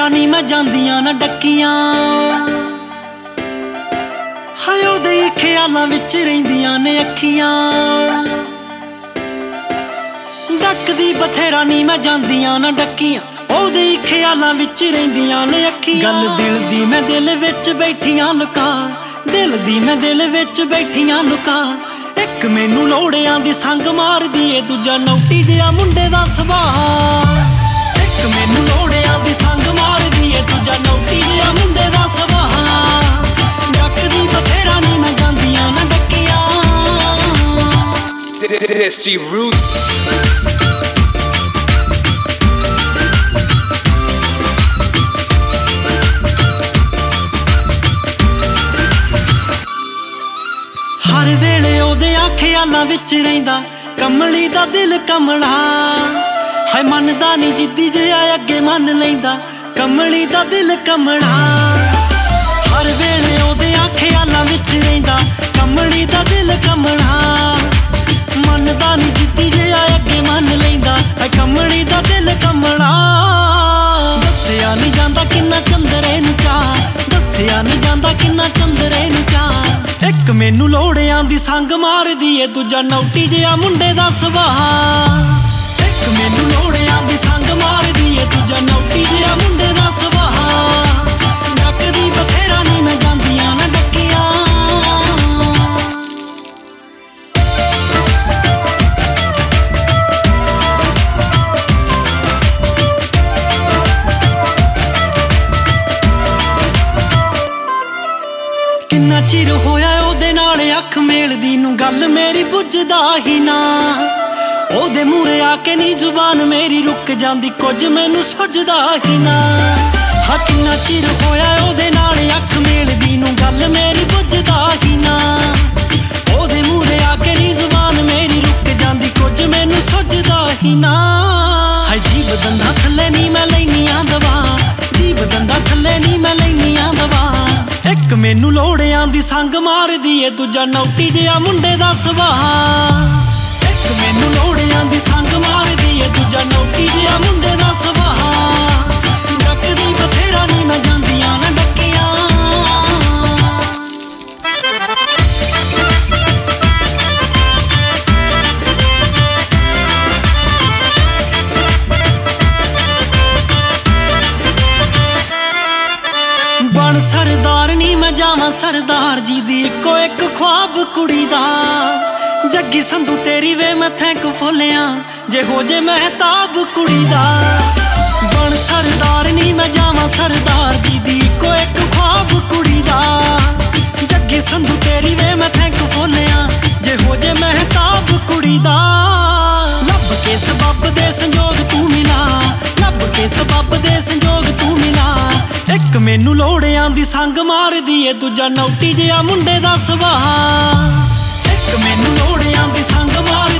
ਬਥੇਰਾ ਨੀ ਮੈਂ ਜਾਂਦੀਆਂ ਨਾ ਡੱਕੀਆਂ ਹਾਏ ਉਹਦੇ ਖਿਆਲਾਂ ਵਿੱਚ ਰਹਿੰਦੀਆਂ ਨੇ ਅੱਖੀਆਂ ਡੱਕਦੀ ਬਥੇਰਾ ਨੀ ਮੈਂ ਜਾਂਦੀਆਂ ਨਾ ਡੱਕੀਆਂ ਉਹਦੇ ਖਿਆਲਾਂ ਵਿੱਚ ਰਹਿੰਦੀਆਂ ਨੇ ਅੱਖੀਆਂ ਗੱਲ ਦਿਲ ਦੀ ਮੈਂ ਦਿਲ ਵਿੱਚ ਬੈਠੀਆਂ ਲੁਕਾ ਦਿਲ ਦੀ ਮੈਂ ਦਿਲ ਵਿੱਚ ਬੈਠੀਆਂ ਲੁਕਾ ਇੱਕ ਮੈਨੂੰ ਲੋੜਿਆਂ ਦੀ ਸੰਗ ਮਾਰਦੀ ਏ ਦੂਜਾ ਨੌਟੀ ਜਿਹਾ ਮੁੰਡੇ ਦਾ ਸੁਭਾਅ ਇੱਕ ਮੈਨੂੰ ਲੋੜਿਆਂ ਦੀ ਸੰਗ ਮਾਰਦੀ ਏ ਦੂਜਾ ਨੌਟੀ ਜਿਹਾ ਮੁੰਡੇ ਦਾ ਸੁਭਾਅ ਡੱਕਦੀ ਬਥੇਰਾ ਨੀ ਮੈਂ ਜਾਂਦੀਆਂ ਨਾ ਡੱਕੀਆਂ Desi Roots ਹਰ ਵੇਲੇ ਉਹਦੇ ਖਿਆਲਾਂ ਵਿੱਚ ਰਹਿੰਦਾ ਕਮਲੀ ਦਾ ਦਿਲ ਕਮਲਾ ਹਾਏ ਮੰਨਦਾ ਨੀ ਜਿੱਦੀ ਜਿਹਾ ਅੱਗੇ ਮੰਨ ਲੈਂਦਾ ਕਮਲੀ ਦਾ ਦਿਲ ਕਮਲਾ ਹਰ ਵੇਲੇ ਉਹਦੇ ਖਿਆਲਾਂ ਵਿੱਚ ਰਹਿੰਦਾ ਕਮਲੀ ਦਾ ਦਿਲ ਕਮਲਾ ਮੰਨਦਾ ਨੀ ਜਿੱਦੀ ਜਿਹਾ ਅੱਗੇ ਮੰਨ ਲੈਂਦਾ ਹਾਏ ਕਮਲੀ ਦਾ ਦਿਲ ਕਮਲਾ ਦੱਸਿਆ ਨੀ ਜਾਂਦਾ ਕਿੰਨਾ ਚੰਦਰੇ ਨੂੰ ਚਾਹ ਦੱਸਿਆ ਨੀ ਜਾਂਦਾ ਕਿੰਨਾ ਚੰਦਰੇ ਨੂੰ ਚਾਹ ਇੱਕ ਮੈਨੂੰ ਲੋੜਿਆਂ ਦੀ ਸੰਗ ਮਾਰਦੀ ਏ ਦੂਜਾ ਨੌਟੀ ਜਿਹਾ ਮੁੰਡੇ ਦਾ ਸੁਭਾਅ ਇੱਕ ਮੈਨੂੰ ਲੋੜਿਆਂ ਦੀ ਸੰਗ ਮਾਰਦੀ ਏ ਦੂਜਾ ਨੌਟੀ ਜਿਹਾ ਮੁੰਡੇ ਦਾ ਸੁਭਾਅ ਡੱਕਦੀ ਬਥੇਰਾ ਨੀ ਮੈਂ ਜਾਂਦੀਆਂ ਨਾ ਡੱਕੀਆਂ ਕਿੰਨਾ ਚਿਰ ਹੋਇਆ ਉਹਦੇ ਨਾਲ ਅੱਖ ਮੇਲਦੀ ਨੂੰ ਗੱਲ ਮੇਰੀ ਪੁੱਛਦਾ ਹੀ ਨਾ ਉਹਦੇ ਮੂਹਰੇ ਆ ਕੇ ਨੀ ਜ਼ੁਬਾਨ ਮੇਰੀ ਰੁਕ ਜਾਂਦੀ ਕੁਝ ਮੈਨੂੰ ਸੁੱਝਦਾ ਹੀ ਨਾ ਹਾਂ ਕਿੰਨਾ ਚਿਰ ਹੋਇਆ ਉਹਦੇ ਨਾਲ ਅੱਖ ਮੇਲਦੀ ਨੂੰ ਗੱਲ ਮੇਰੀ ਪੁੱਛਦਾ ਹੀ ਨਾ ਉਹਦੇ ਮੂਹਰੇ ਆ ਕੇ ਨੀ ਜ਼ੁਬਾਨ ਮੇਰੀ ਰੁਕ ਜਾਂਦੀ ਕੁਝ ਮੈਨੂੰ ਸੁੱਝਦਾ ਹੀ ਨਾ ਹਾਏ ਜੀਭ ਦੰਦਾਂ ਥੱਲੇ ਨੀ ਮੈਂ ਲੈਨੀਆਂ ਦਵਾ ਜੀਭ ਦੰਦਾਂ ਥੱਲੇ ਨੀ ਮੈਂ ਲੈਨੀਆਂ ਦਵਾ ਇੱਕ ਮੈਨੂੰ ਲੋੜਿਆਂ ਦੀ ਸੰਗ ਮਾਰਦੀ ਏ ਦੂਜਾ ਨੌਟੀ ਜਿਹਾ ਮੁੰਡੇ ਦਾ ਸੁਭਾਅ ਇੱਕ ਮੈਨੂੰ ਲੋੜਿਆਂ ਦੀ ਸੰਗ ਮਾਰਦੀ ਏ ਦੂਜਾ ਨੌਟੀ ਜਿਹਾ ਮੁੰਡੇ ਦਾ ਸੁਭਾਅ ਡੱਕਦੀ ਬਥੇਰਾ ਨੀ ਮੈਂ ਜਾਂਦੀਆਂ ਨਾ ਡੱਕੀਆਂ ਬਣ ਸਰਦਾਰ ਨੀ ਮੈਂ ਜਾਵਾਂ ਸਰਦਾਰ ਜੀ ਦੀ ਇੱਕੋ ਇੱਕ ख्वाब ਕੁੜੀ ਦਾ ਜੱਗੀ ਸੰਧੂ ਤੇਰੀ ਵੇ ਮੈਂ ਥੈਂਕ ਫੁੱਲਿਆਂ ਜੇ ਹੋ ਜੇ ਮਹਿਤਾਬ ਕੁੜੀ ਦਾ ਬਣ ਸਰਦਾਰ ਨੀ ਮੈਂ ਜਾਵਾਂ ਸਰਦਾਰ ਜੀ ਦੀ ਇੱਕੋ ਇੱਕ ख्वाब ਕੁੜੀ ਦਾ ਜੱਗੀ ਸੰਧੂ ਤੇਰੀ ਵੇ ਮੈਂ ਥੈਂਕ ਫੁੱਲਿਆਂ ਜੇ ਹੋ ਜੇ ਮਹਿਤਾਬ ਕੁੜੀ ਦਾ ਲੱਭ ਕੇ ਸਬੱਬ ਦੇ ਸੰਜੋਗ ਤੂੰ ਮਿਲਾ ਲੱਭ ਕੇ ਸਬੱਬ ਦੇ ਸੰਜੋਗ ਤੂੰ ਮਿਲਾ ਇੱਕ ਮੈਨੂੰ ਲੋੜਿਆਂ ਦੀ ਸੰਗ ਮਾਰਦੀ ਏ ਦੂਜਾ ਨੌਟੀ ਜਿਹਾ ਮੁੰਡੇ ਦਾ ਸੁਭਾਅ ਇੱਕ ਮੈਨੂੰ ਲੋੜਿਆਂ ਦੀ ਸੰਗ ਮਾਰਦੀ